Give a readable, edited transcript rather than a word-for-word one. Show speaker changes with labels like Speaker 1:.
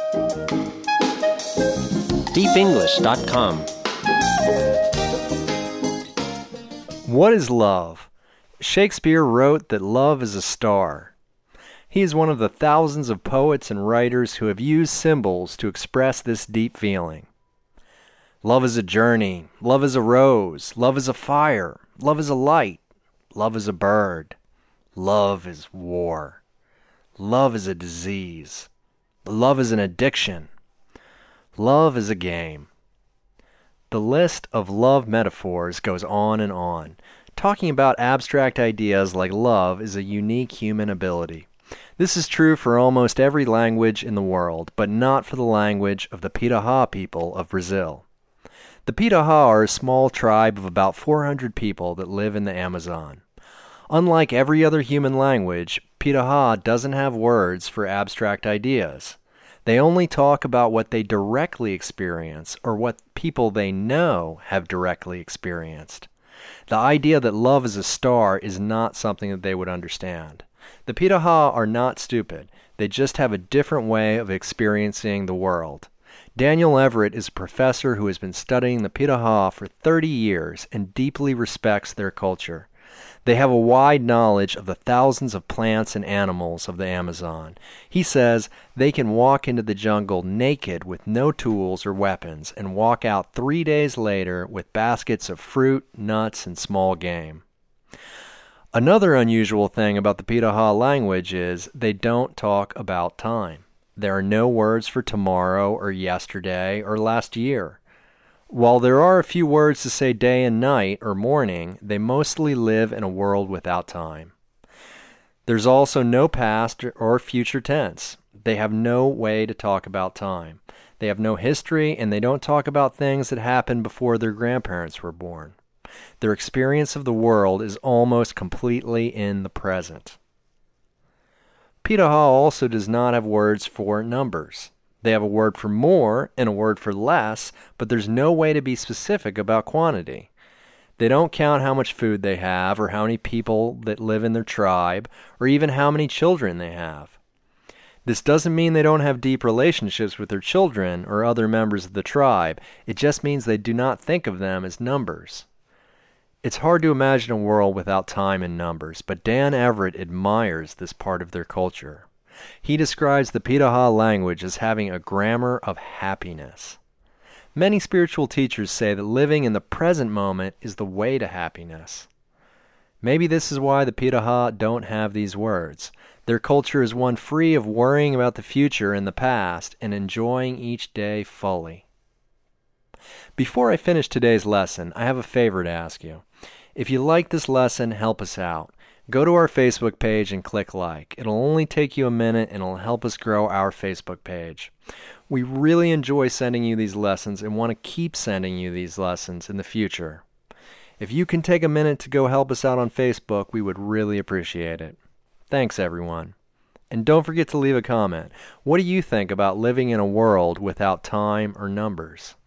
Speaker 1: deepenglish.com.
Speaker 2: What is love? Shakespeare wrote that love is a star. He is one of the thousands of poets and writers who have used symbols to express this deep feeling. Love is a journey. Love is a rose. Love is a fire. Love is a light. Love is a bird. Love is war. Love is a disease. Love is an addiction. Love is a game. The list of love metaphors goes on and on. Talking about abstract ideas like love is a unique human ability. This is true for almost every language in the world, but not for the language of the Piraha people of Brazil. The Piraha are a small tribe of about 400 people that live in the Amazon. Unlike every other human language, Piraha doesn't have words for abstract ideas. They only talk about what they directly experience or what people they know have directly experienced. The idea that love is a star is not something that they would understand. The Piraha are not stupid. They just have a different way of experiencing the world. Daniel Everett is a professor who has been studying the Piraha for 30 years and deeply respects their culture. They have a wide knowledge of the thousands of plants and animals of the Amazon. He says they can walk into the jungle naked with no tools or weapons and walk out 3 days later with baskets of fruit, nuts, and small game. Another unusual thing about the Piraha language is they don't talk about time. There are no words for tomorrow or yesterday or last year. While there are a few words to say day and night or morning, they mostly live in a world without time. There's also no past or future tense. They have no way to talk about time. They have no history, and they don't talk about things that happened before their grandparents were born. Their experience of the world is almost completely in the present. Piraha also does not have words for numbers. They have a word for more and a word for less, but there's no way to be specific about quantity. They don't count how much food they have or how many people that live in their tribe or even how many children they have. This doesn't mean they don't have deep relationships with their children or other members of the tribe. It just means they do not think of them as numbers. It's hard to imagine a world without time and numbers, but Dan Everett admires this part of their culture. He describes the Piraha language as having a grammar of happiness. Many spiritual teachers say that living in the present moment is the way to happiness. Maybe this is why the Piraha don't have these words. Their culture is one free of worrying about the future and the past and enjoying each day fully. Before I finish today's lesson, I have a favor to ask you. If you like this lesson, help us out. Go to our Facebook page and click like. It'll only take you a minute and it'll help us grow our Facebook page. We really enjoy sending you these lessons and want to keep sending you these lessons in the future. If you can take a minute to go help us out on Facebook, we would really appreciate it. Thanks, everyone. And don't forget to leave a comment. What do you think about living in a world without time or numbers?